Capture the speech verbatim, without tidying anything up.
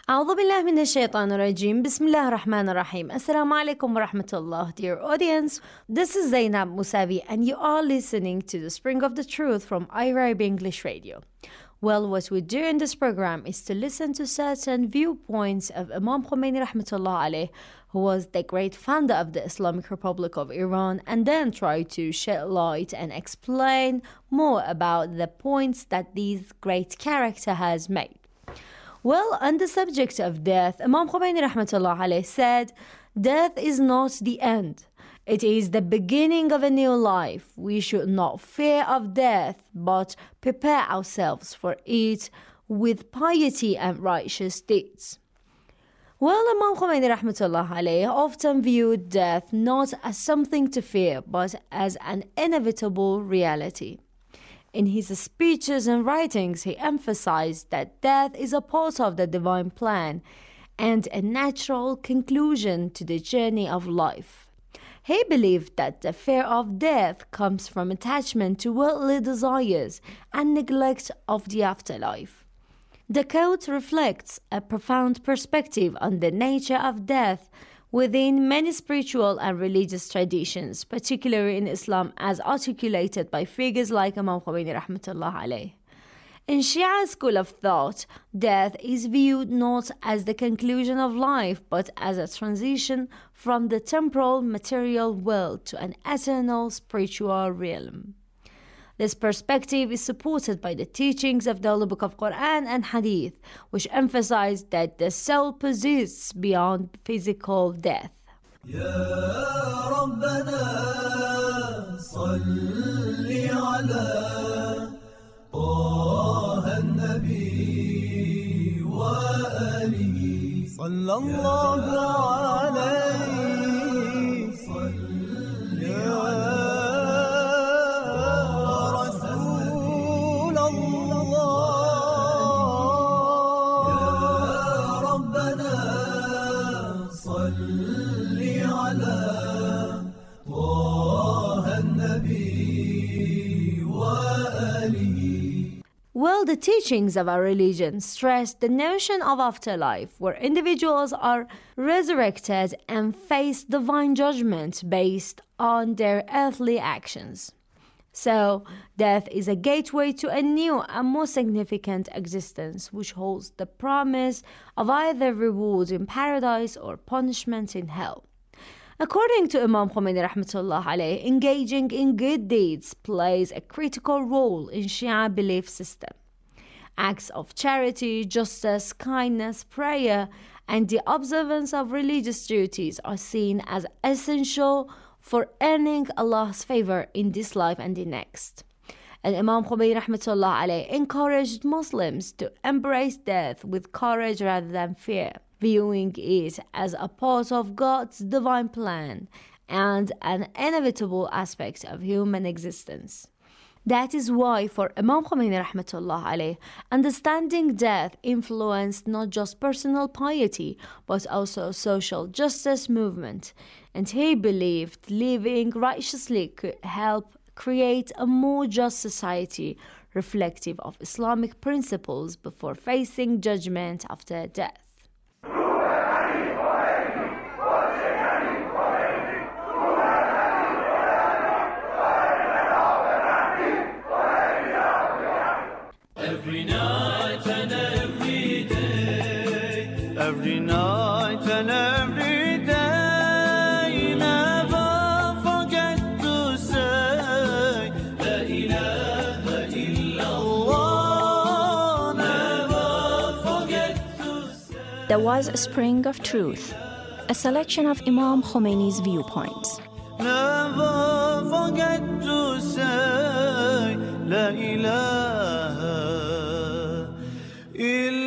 أعوذ بالله من الشيطان الرجيم. بسم الله الرحمن الرحيم. Assalamu alaikum wa rahmatullah. Dear audience, this is Zainab Musavi and you are listening to The Spring of the Truth from Arab English Radio. Well, what we do in this program is to listen to certain viewpoints of Imam Khomeini rahmatullah alayh, who was the great founder of the Islamic Republic of Iran, and then try to shed light and explain more about the points that this great character has made. Well, on the subject of death, Imam Khomeini rahmatullah alayh said, "Death is not the end. It is the beginning of a new life. We should not fear of death, but prepare ourselves for it with piety and righteous deeds." Well, Imam Khomeini rahmatullah alayh often viewed death not as something to fear, but as an inevitable reality. In his speeches and writings, he emphasized that death is a part of the divine plan and a natural conclusion to the journey of life. He believed that the fear of death comes from attachment to worldly desires and neglect of the afterlife. The quote reflects a profound perspective on the nature of death within many spiritual and religious traditions, particularly in Islam, as articulated by figures like Imam Khomeini rahmatullah alayh. In Shia school of thought, death is viewed not as the conclusion of life, but as a transition from the temporal material world to an eternal spiritual realm. This perspective is supported by the teachings of the Holy Book of Quran and Hadith, which emphasize that the soul persists beyond physical death. يا ربنا صل على طه النبي وآله صلى الله عليه صل على Well, the teachings of our religion stress the notion of afterlife, where individuals are resurrected and face divine judgment based on their earthly actions. So, death is a gateway to a new and more significant existence, which holds the promise of either reward in paradise or punishment in hell. According to Imam Khomeini rahmatullah alayh, engaging in good deeds plays a critical role in Shia belief system. Acts of charity, justice, kindness, prayer, and the observance of religious duties are seen as essential for earning Allah's favor in this life and the next. And Imam Khomeini rahmatullah alayh encouraged Muslims to embrace death with courage rather than fear, viewing it as a part of God's divine plan and an inevitable aspect of human existence. That is why for Imam Khomeini rahmatullah alayh, understanding death influenced not just personal piety, but also social justice movement, and he believed living righteously could help create a more just society reflective of Islamic principles before facing judgment after death. Every night and every day, every night and every day, never forget to say, La ilaha illallah, never forget to say. There was a spring of truth, a selection of Imam Khomeini's viewpoints. Never forget to say, La ilaha illallah.